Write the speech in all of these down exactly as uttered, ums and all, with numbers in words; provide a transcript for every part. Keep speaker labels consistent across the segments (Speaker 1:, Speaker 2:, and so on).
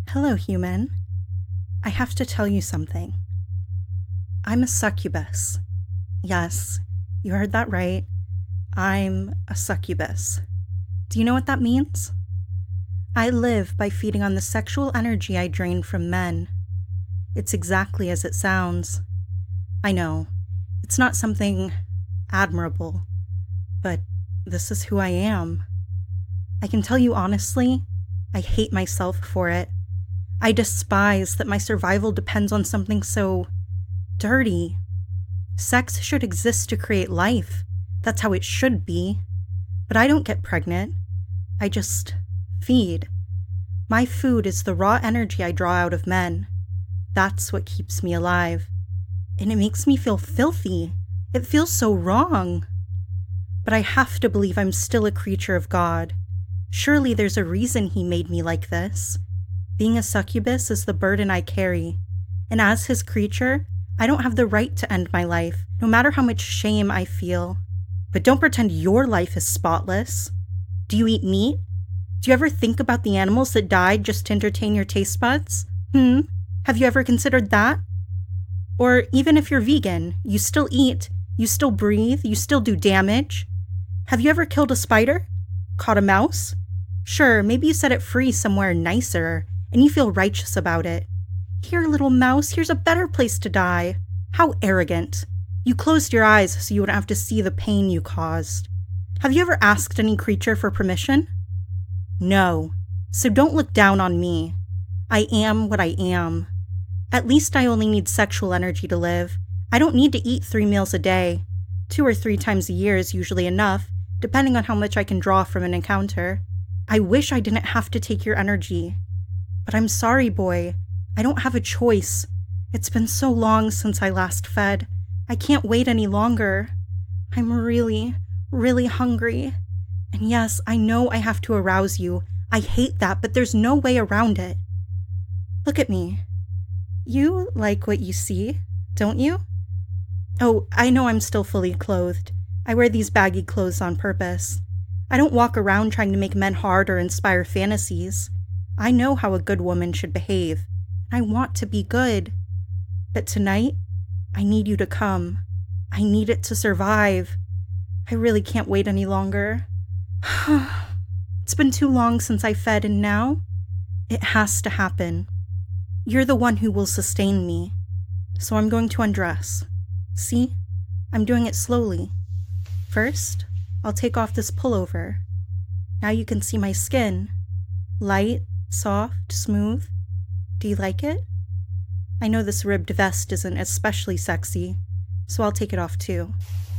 Speaker 1: Hello, human. I have to tell you something. I'm a succubus. Yes, you heard that right. I'm a succubus. Do you know what that means? I live by feeding on the sexual energy I drain from men. It's exactly as it sounds. I know, it's not something admirable, but this is who I am. I can tell you honestly, I hate myself for it. I despise that my survival depends on something so dirty. Sex should exist to create life. That's how it should be. But I don't get pregnant. I just feed. My food is the raw energy I draw out of men. That's what keeps me alive. And it makes me feel filthy. It feels so wrong. But I have to believe I'm still a creature of God. Surely there's a reason he made me like this. Being a succubus is the burden I carry, and as his creature, I don't have the right to end my life, no matter how much shame I feel. But don't pretend your life is spotless. Do you eat meat? Do you ever think about the animals that died just to entertain your taste buds? Hmm? Have you ever considered that? Or even if you're vegan, you still eat, you still breathe, you still do damage. Have you ever killed a spider? Caught a mouse? Sure, maybe you set it free somewhere nicer, and you feel righteous about it. Here, little mouse, here's a better place to die. How arrogant. You closed your eyes so you wouldn't have to see the pain you caused. Have you ever asked any creature for permission? No. So don't look down on me. I am what I am. At least I only need sexual energy to live. I don't need to eat three meals a day. Two or three times a year is usually enough, depending on how much I can draw from an encounter. I wish I didn't have to take your energy. But I'm sorry, boy. I don't have a choice. It's been so long since I last fed. I can't wait any longer. I'm really, really hungry. And yes, I know I have to arouse you. I hate that, but there's no way around it. Look at me. You like what you see, don't you? Oh, I know I'm still fully clothed. I wear these baggy clothes on purpose. I don't walk around trying to make men hard or inspire fantasies. I know how a good woman should behave. I want to be good. But tonight, I need you to come. I need it to survive. I really can't wait any longer. It's been too long since I fed, and now it has to happen. You're the one who will sustain me. So I'm going to undress. See? I'm doing it slowly. First, I'll take off this pullover. Now you can see my skin. Light, soft, smooth. Do you like it? I know this ribbed vest isn't especially sexy, so I'll take it off too.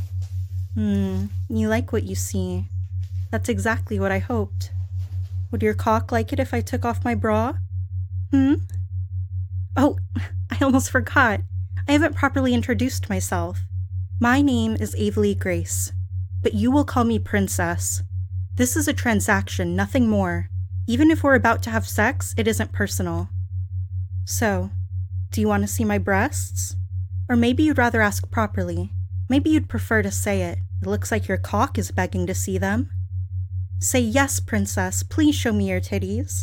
Speaker 1: Hmm, you like what you see. That's exactly what I hoped. Would your cock like it if I took off my bra? Hmm? Oh, I almost forgot. I haven't properly introduced myself. My name is Avery Grace, but you will call me Princess. This is a transaction, nothing more. Even if we're about to have sex, it isn't personal. So, do you want to see my breasts? Or maybe you'd rather ask properly. Maybe you'd prefer to say it. It looks like your cock is begging to see them. Say yes, princess. Please show me your titties.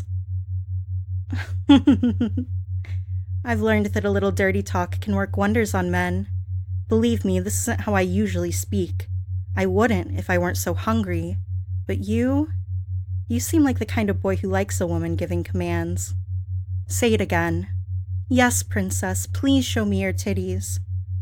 Speaker 1: I've learned that a little dirty talk can work wonders on men. Believe me, this isn't how I usually speak. I wouldn't if I weren't so hungry. But you... You seem like the kind of boy who likes a woman giving commands. Say it again. Yes, princess, please show me your titties.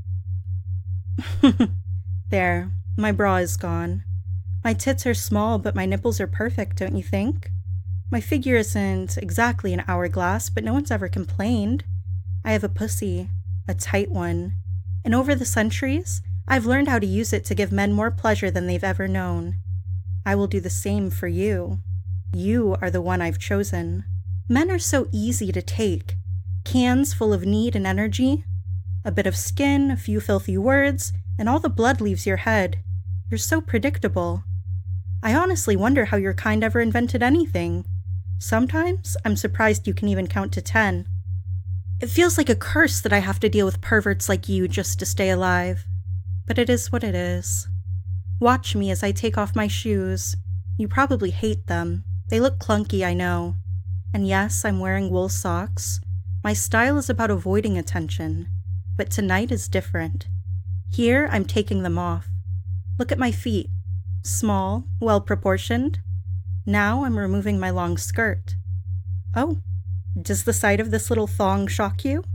Speaker 1: There, my bra is gone. My tits are small, but my nipples are perfect, don't you think? My figure isn't exactly an hourglass, but no one's ever complained. I have a pussy, a tight one. And over the centuries, I've learned how to use it to give men more pleasure than they've ever known. I will do the same for you. You are the one I've chosen. Men are so easy to take. Cans full of need and energy. A bit of skin, a few filthy words, and all the blood leaves your head. You're so predictable. I honestly wonder how your kind ever invented anything. Sometimes, I'm surprised you can even count to ten. It feels like a curse that I have to deal with perverts like you just to stay alive. But it is what it is. Watch me as I take off my shoes. You probably hate them. They look clunky, I know. And yes, I'm wearing wool socks. My style is about avoiding attention, but tonight is different. Here, I'm taking them off. Look at my feet. Small, well-proportioned. Now I'm removing my long skirt. Oh, does the sight of this little thong shock you?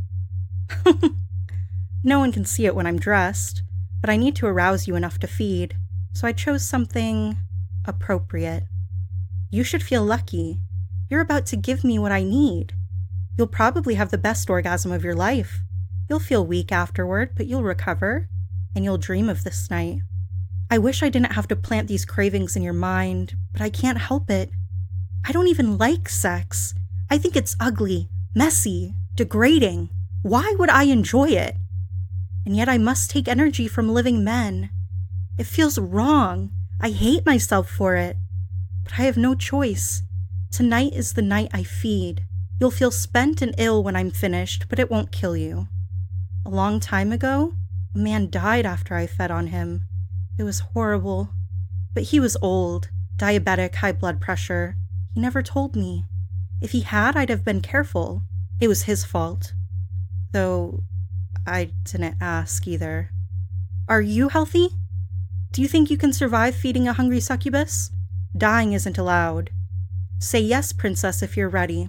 Speaker 1: No one can see it when I'm dressed, but I need to arouse you enough to feed, so I chose something appropriate. You should feel lucky. You're about to give me what I need. You'll probably have the best orgasm of your life. You'll feel weak afterward, but you'll recover, and you'll dream of this night. I wish I didn't have to plant these cravings in your mind, but I can't help it. I don't even like sex. I think it's ugly, messy, degrading. Why would I enjoy it? And yet I must take energy from living men. It feels wrong. I hate myself for it. But I have no choice. Tonight is the night I feed. You'll feel spent and ill when I'm finished, but it won't kill you. A long time ago, a man died after I fed on him. It was horrible. But he was old, diabetic, high blood pressure. He never told me. If he had, I'd have been careful. It was his fault. Though, I didn't ask either. Are you healthy? Do you think you can survive feeding a hungry succubus? Dying isn't allowed. Say yes, princess, if you're ready.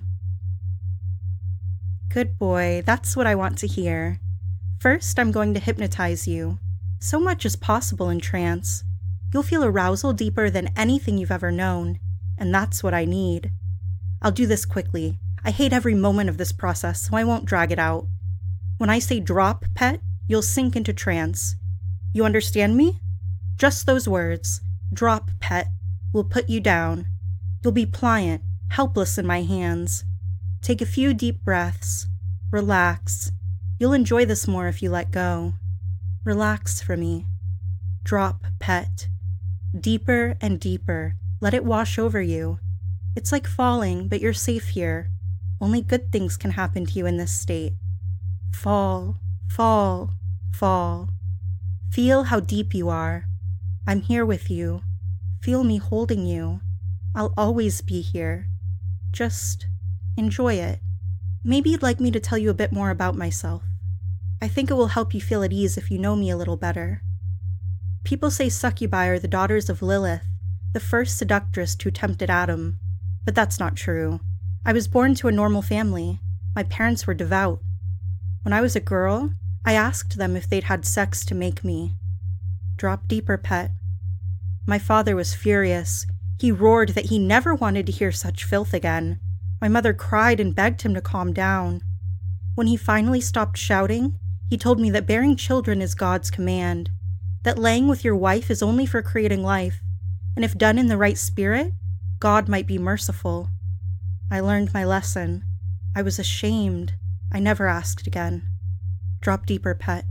Speaker 1: Good boy, that's what I want to hear. First, I'm going to hypnotize you. So much is possible in trance. You'll feel arousal deeper than anything you've ever known, and that's what I need. I'll do this quickly. I hate every moment of this process, so I won't drag it out. When I say drop, pet, you'll sink into trance. You understand me? Just those words, drop, pet, will put you down. You'll be pliant, helpless in my hands. Take a few deep breaths. Relax. You'll enjoy this more if you let go. Relax for me. Drop, pet. Deeper and deeper. Let it wash over you. It's like falling, but you're safe here. Only good things can happen to you in this state. Fall, fall, fall. Feel how deep you are. I'm here with you. Feel me holding you. I'll always be here. Just enjoy it. Maybe you'd like me to tell you a bit more about myself. I think it will help you feel at ease if you know me a little better. People say succubi are the daughters of Lilith, the first seductress who tempted Adam. But that's not true. I was born to a normal family. My parents were devout. When I was a girl, I asked them if they'd had sex to make me. Drop deeper, pet. My father was furious. He roared that he never wanted to hear such filth again. My mother cried and begged him to calm down. When he finally stopped shouting, he told me that bearing children is God's command, that laying with your wife is only for creating life, and if done in the right spirit, God might be merciful. I learned my lesson. I was ashamed. I never asked again. Drop deeper, pet.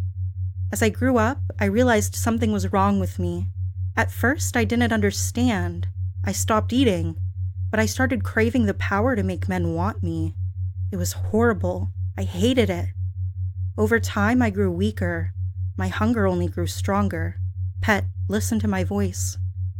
Speaker 1: As I grew up, I realized something was wrong with me. At first, I didn't understand. I stopped eating, but I started craving the power to make men want me. It was horrible. I hated it. Over time, I grew weaker. My hunger only grew stronger. Pet, listen to my voice.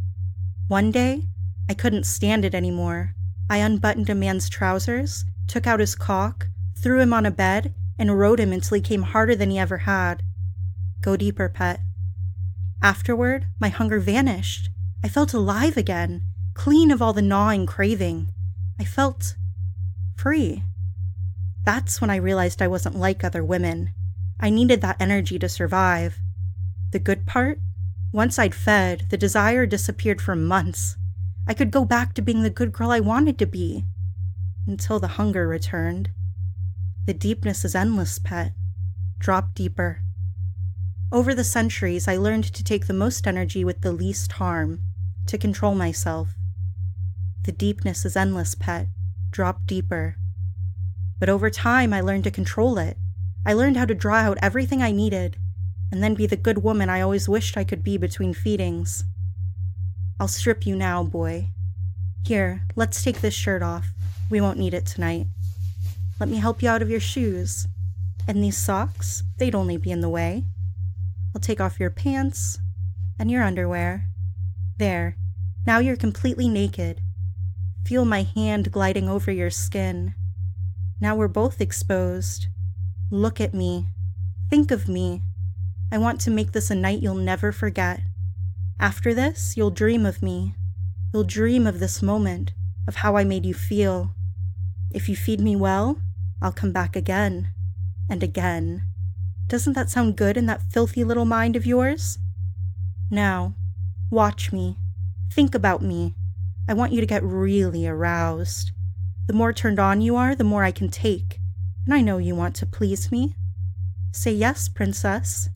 Speaker 1: One day, I couldn't stand it anymore. I unbuttoned a man's trousers, took out his cock, threw him on a bed, and rode him until he came harder than he ever had. Go deeper, pet. Afterward, my hunger vanished. I felt alive again, clean of all the gnawing craving. I felt free. That's when I realized I wasn't like other women. I needed that energy to survive. The good part? Once I'd fed, the desire disappeared for months. I could go back to being the good girl I wanted to be. Until the hunger returned. The deepness is endless, pet. Drop deeper. Over the centuries, I learned to take the most energy with the least harm, to control myself. The deepness is endless, pet. Drop deeper. But over time, I learned to control it. I learned how to draw out everything I needed, and then be the good woman I always wished I could be between feedings. I'll strip you now, boy. Here, let's take this shirt off. We won't need it tonight. Let me help you out of your shoes. And these socks, they'd only be in the way. I'll take off your pants and your underwear. There, now you're completely naked. Feel my hand gliding over your skin. Now we're both exposed. Look at me. Think of me. I want to make this a night you'll never forget. After this, you'll dream of me. You'll dream of this moment, of how I made you feel. If you feed me well, I'll come back again and again. Doesn't that sound good in that filthy little mind of yours? Now, watch me. Think about me. I want you to get really aroused. The more turned on you are, the more I can take. And I know you want to please me. Say yes, princess.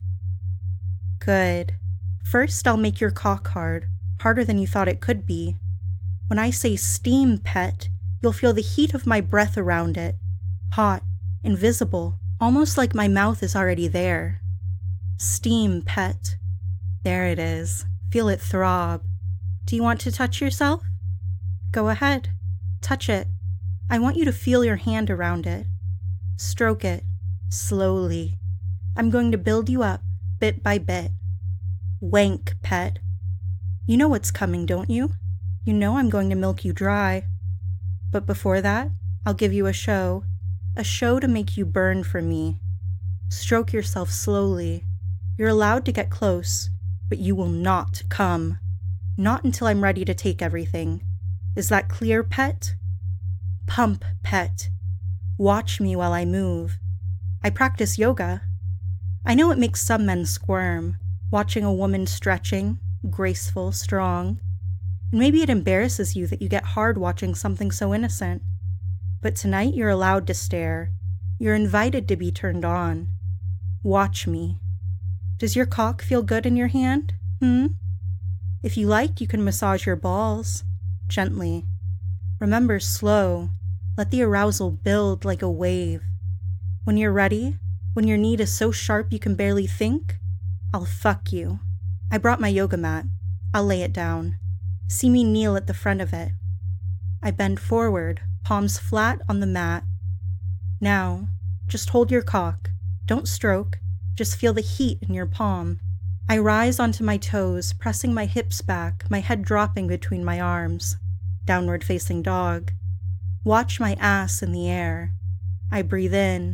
Speaker 1: Good. First, I'll make your cock hard, harder than you thought it could be. When I say steam, pet, you'll feel the heat of my breath around it. Hot, invisible, almost like my mouth is already there. Steam, pet. There it is. Feel it throb. Do you want to touch yourself? Go ahead. Touch it. I want you to feel your hand around it. Stroke it, slowly. I'm going to build you up, bit by bit. Wank, pet. You know what's coming, don't you? You know I'm going to milk you dry. But before that, I'll give you a show. A show to make you burn for me. Stroke yourself slowly. You're allowed to get close, but you will not come. Not until I'm ready to take everything. Is that clear, pet? Pump, pet. Watch me while I move. I practice yoga. I know it makes some men squirm, watching a woman stretching, graceful, strong. And maybe it embarrasses you that you get hard watching something so innocent. But tonight you're allowed to stare. You're invited to be turned on. Watch me. Does your cock feel good in your hand? Hmm? If you like, you can massage your balls. Gently. Remember, slow. Let the arousal build like a wave. When you're ready, when your need is so sharp you can barely think, I'll fuck you. I brought my yoga mat. I'll lay it down. See me kneel at the front of it. I bend forward, palms flat on the mat. Now, just hold your cock. Don't stroke. Just feel the heat in your palm. I rise onto my toes, pressing my hips back, my head dropping between my arms. Downward facing dog. Watch my ass in the air. I breathe in.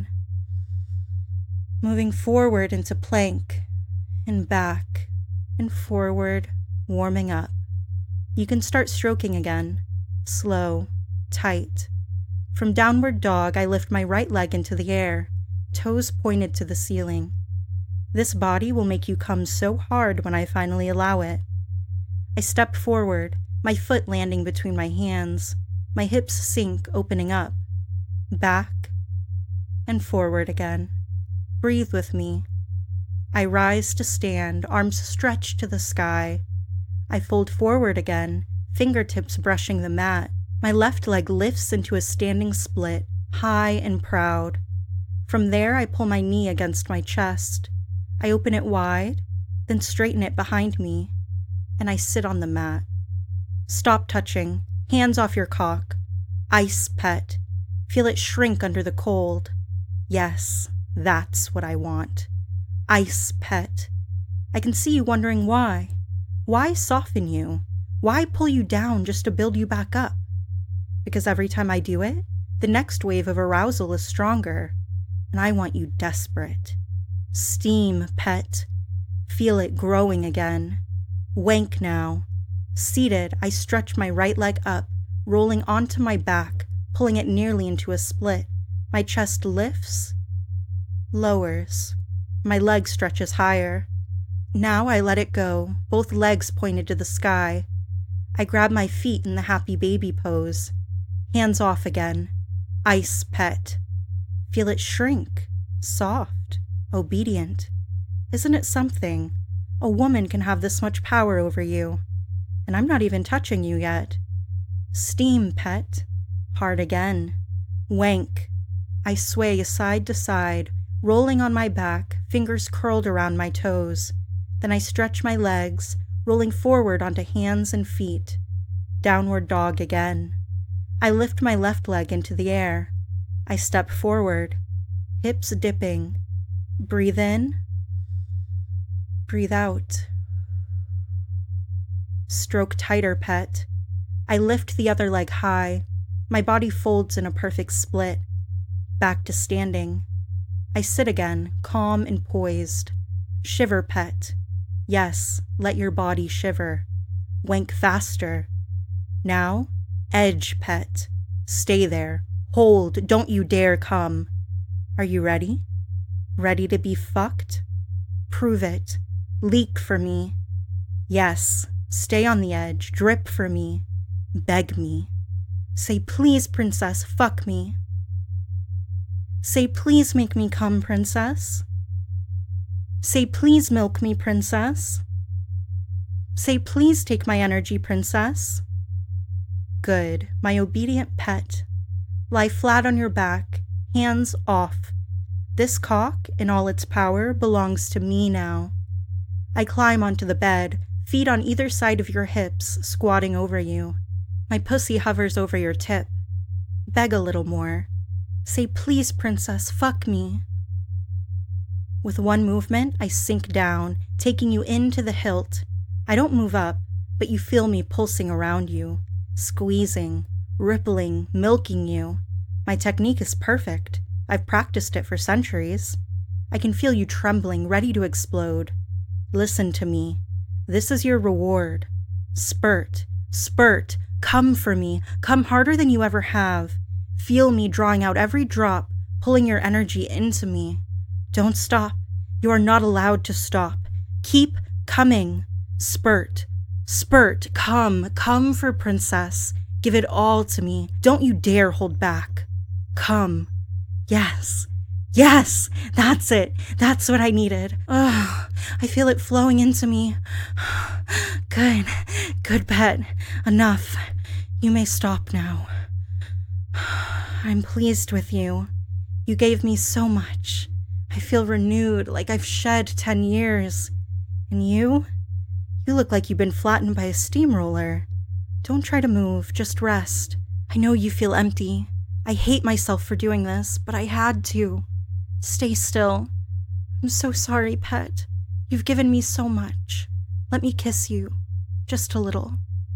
Speaker 1: Moving forward into plank, and back, and forward, warming up. You can start stroking again. Slow, tight. From downward dog, I lift my right leg into the air, toes pointed to the ceiling. This body will make you come so hard when I finally allow it. I step forward, my foot landing between my hands. My hips sink, opening up. Back, and forward again. Breathe with me. I rise to stand, arms stretched to the sky. I fold forward again, fingertips brushing the mat. My left leg lifts into a standing split, high and proud. From there, I pull my knee against my chest. I open it wide, then straighten it behind me, and I sit on the mat. Stop touching. Hands off your cock. Ice, pet. Feel it shrink under the cold. Yes, that's what I want. Ice, pet. I can see you wondering why. Why soften you? Why pull you down just to build you back up? Because every time I do it, the next wave of arousal is stronger, and I want you desperate. Steam, pet. Feel it growing again. Wank now. Seated, I stretch my right leg up, rolling onto my back, pulling it nearly into a split. My chest lifts, lowers. My leg stretches higher. Now I let it go, both legs pointed to the sky. I grab my feet in the happy baby pose. Hands off again. Ice, pet. Feel it shrink, soft, obedient. Isn't it something? A woman can have this much power over you. And I'm not even touching you yet. Steam, pet. Hard again. Wank. I sway side to side, rolling on my back, fingers curled around my toes. Then I stretch my legs, rolling forward onto hands and feet. Downward dog again. I lift my left leg into the air. I step forward, hips dipping. Breathe in. Breathe out. Stroke tighter, pet. I lift the other leg high. My body folds in a perfect split. Back to standing. I sit again, calm and poised. Shiver, pet. Yes, let your body shiver. Wank faster. Now, edge, pet. Stay there. Hold, don't you dare come. Are you ready? Ready to be fucked? Prove it. Leak for me. Yes, stay on the edge. Drip for me. Beg me. Say, please, princess, fuck me. Say, please make me come, princess. Say, please milk me, princess. Say, please take my energy, princess. Good, my obedient pet. Lie flat on your back, hands off. This cock, in all its power, belongs to me now. I climb onto the bed, feet on either side of your hips, squatting over you. My pussy hovers over your tip. Beg a little more. Say, please, princess, fuck me. With one movement, I sink down, taking you into the hilt. I don't move up, but you feel me pulsing around you, squeezing, rippling, milking you. My technique is perfect. I've practiced it for centuries. I can feel you trembling, ready to explode. Listen to me. This is your reward. Spurt, spurt, come for me, come harder than you ever have. Feel me drawing out every drop, pulling your energy into me. Don't stop. You are not allowed to stop. Keep coming. Spurt, spurt, come, come for princess. Give it all to me. Don't you dare hold back. Come. Yes. Yes, that's it. That's what I needed. Oh, I feel it flowing into me. Good. Good pet. Enough. You may stop now. I'm pleased with you. You gave me so much. I feel renewed, like I've shed ten years. And you? You look like you've been flattened by a steamroller. Don't try to move, just rest. I know you feel empty. I hate myself for doing this, but I had to. Stay still. I'm so sorry, pet. You've given me so much. Let me kiss you. Just a little.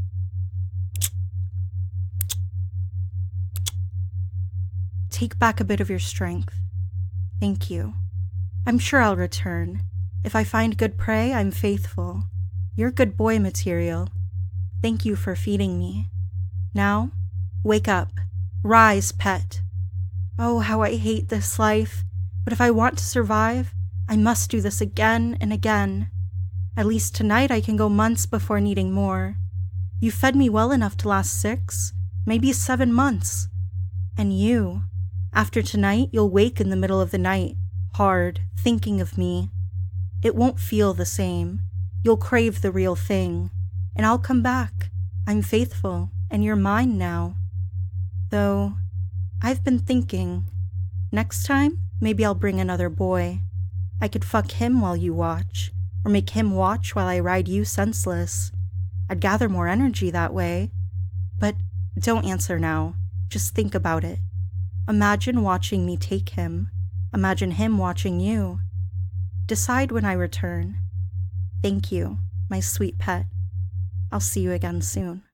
Speaker 1: Take back a bit of your strength. Thank you. I'm sure I'll return. If I find good prey, I'm faithful. You're good boy material. Thank you for feeding me. Now, wake up. Rise, pet. Oh, how I hate this life. But if I want to survive, I must do this again and again. At least tonight I can go months before needing more. You fed me well enough to last six, maybe seven months. And you, after tonight, you'll wake in the middle of the night, hard, thinking of me. It won't feel the same. You'll crave the real thing. And I'll come back. I'm faithful, and you're mine now. Though, I've been thinking, next time, maybe I'll bring another boy. I could fuck him while you watch, or make him watch while I ride you senseless. I'd gather more energy that way. But don't answer now. Just think about it. Imagine watching me take him. Imagine him watching you. Decide when I return. Thank you, my sweet pet. I'll see you again soon.